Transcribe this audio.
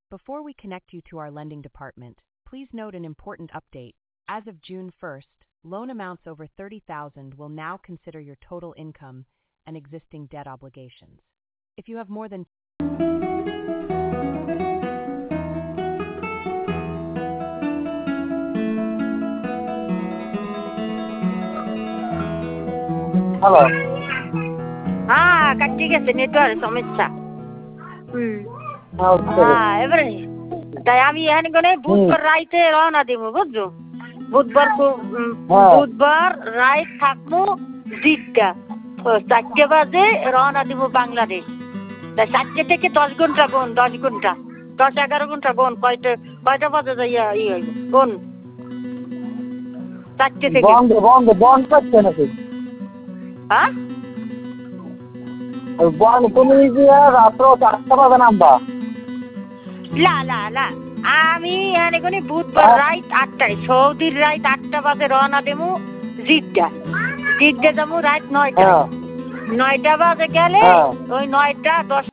Before we connect you to our lending department, please note an important update. As of June 1st, loan amounts over $30,000 will now consider your total income and existing debt obligations. If you have more than hello. হ্যাঁ কাটি গেছে network সমস্যা হ্যাঁ এবারে তাই আমি এখানে গনে বুধবার রাইতে রওনা দিব বুঝছো বুধবার রাইত থাকবো 4টা বাজে রওনা দিব বাংলাদেশ। তাই 4টে থেকে 10 ঘন্টা কোন 10 ঘন্টা 10-11 ঘন্টা কোন কয়টা বাজে যাইয়া হইব কোন 4টে থেকে বন্ধ করছে নাকি? হ্যাঁ তুমি রাত্র 4টা বাজে নামবা? লা আমি এখানে কোন বুধবার রাত 8টায় সৌদির রাত 8টা বাজে রওনা দেবো জিদ্দা যাবো রাত 9টা বাজে গেলে ওই 9টা 10